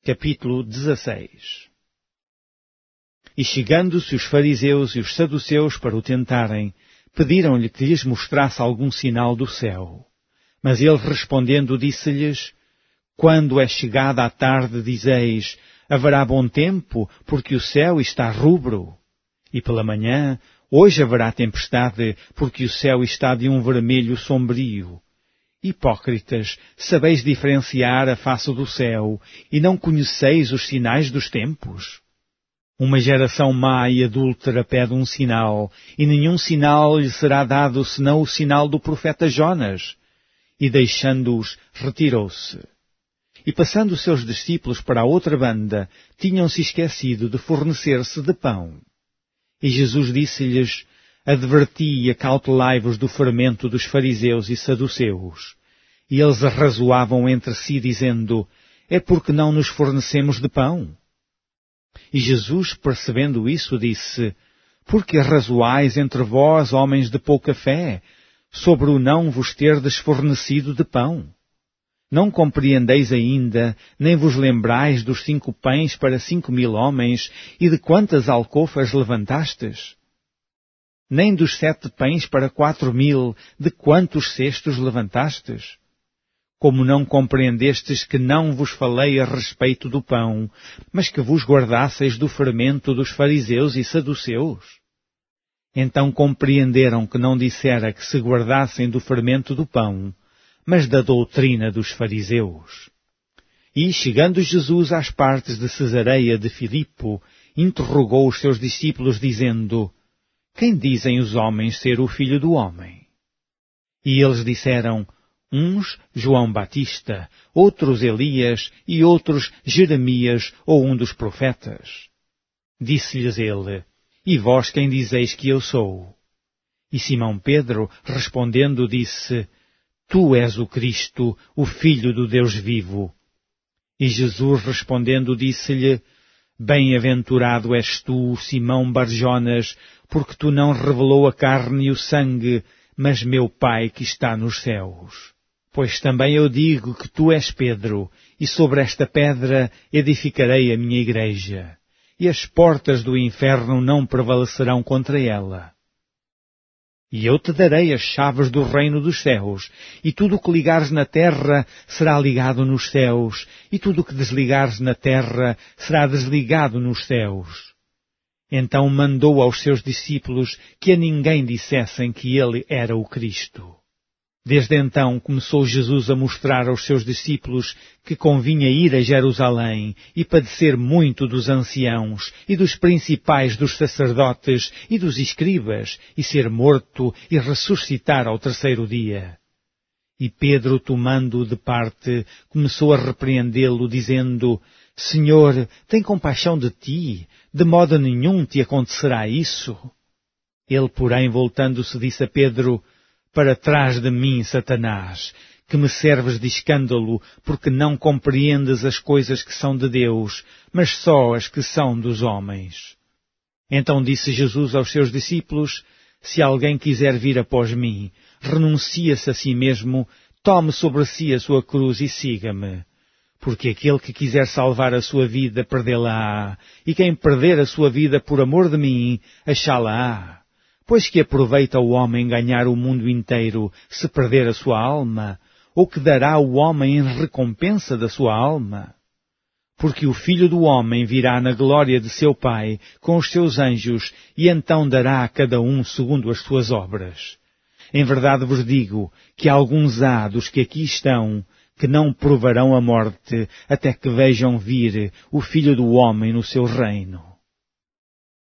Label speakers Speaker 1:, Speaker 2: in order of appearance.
Speaker 1: Capítulo 16. E chegando-se os fariseus e os saduceus para o tentarem, pediram-lhe que lhes mostrasse algum sinal do céu. Mas ele respondendo disse-lhes: Quando é chegada a tarde, dizeis, haverá bom tempo, porque o céu está rubro. E pela manhã, hoje haverá tempestade, porque o céu está de um vermelho sombrio. Hipócritas, sabeis diferenciar a face do céu, e não conheceis os sinais dos tempos? Uma geração má e adúltera pede um sinal, e nenhum sinal lhe será dado senão o sinal do profeta Jonas. E deixando-os, retirou-se. E passando os seus discípulos para a outra banda, tinham-se esquecido de fornecer-se de pão. E Jesus disse-lhes: Adverti e acautelai-vos do fermento dos fariseus e saduceus. E eles arrazoavam entre si, dizendo: É porque não nos fornecemos de pão? E Jesus, percebendo isso, disse: Por que arrazoais entre vós, homens de pouca fé, sobre o não vos terdes fornecido de pão? Não compreendeis ainda, nem vos lembrais dos 5 pães para 5.000 homens, e de quantas alcofas levantastes? Nem dos 7 pães para 4.000, de quantos cestos levantastes? Como não compreendestes que não vos falei a respeito do pão, mas que vos guardasseis do fermento dos fariseus e saduceus? Então compreenderam que não dissera que se guardassem do fermento do pão, mas da doutrina dos fariseus. E, chegando Jesus às partes de Cesareia de Filipe, interrogou os seus discípulos, dizendo: Quem dizem os homens ser o Filho do Homem? E eles disseram: Uns João Batista, outros Elias e outros Jeremias ou um dos profetas. Disse-lhes ele: E vós quem dizeis que eu sou? E Simão Pedro, respondendo, disse: Tu és o Cristo, o Filho do Deus vivo. E Jesus respondendo disse-lhe: Bem-aventurado és tu, Simão Barjonas, porque tu não revelou a carne e o sangue, mas meu Pai que está nos céus. Pois também eu digo que tu és Pedro, e sobre esta pedra edificarei a minha igreja, e as portas do inferno não prevalecerão contra ela. E eu te darei as chaves do reino dos céus, e tudo o que ligares na terra será ligado nos céus, e tudo o que desligares na terra será desligado nos céus. Então mandou aos seus discípulos que a ninguém dissessem que ele era o Cristo. Desde então começou Jesus a mostrar aos seus discípulos que convinha ir a Jerusalém e padecer muito dos anciãos e dos principais dos sacerdotes e dos escribas e ser morto e ressuscitar ao 3º dia. E Pedro, tomando-o de parte, começou a repreendê-lo, dizendo: Senhor, tem compaixão de ti, de modo nenhum te acontecerá isso. Ele, porém, voltando-se, disse a Pedro: Para trás de mim, Satanás, que me serves de escândalo, porque não compreendes as coisas que são de Deus, mas só as que são dos homens. Então disse Jesus aos seus discípulos: Se alguém quiser vir após mim, renuncie-se a si mesmo, tome sobre si a sua cruz e siga-me. Porque aquele que quiser salvar a sua vida, perdê-la-á, e quem perder a sua vida por amor de mim, achá-la-á. Pois que aproveita o homem ganhar o mundo inteiro, se perder a sua alma? Ou que dará o homem em recompensa da sua alma? Porque o Filho do Homem virá na glória de seu Pai, com os seus anjos, e então dará a cada um segundo as suas obras. Em verdade vos digo, que alguns há dos que aqui estão, que não provarão a morte, até que vejam vir o Filho do Homem no seu reino.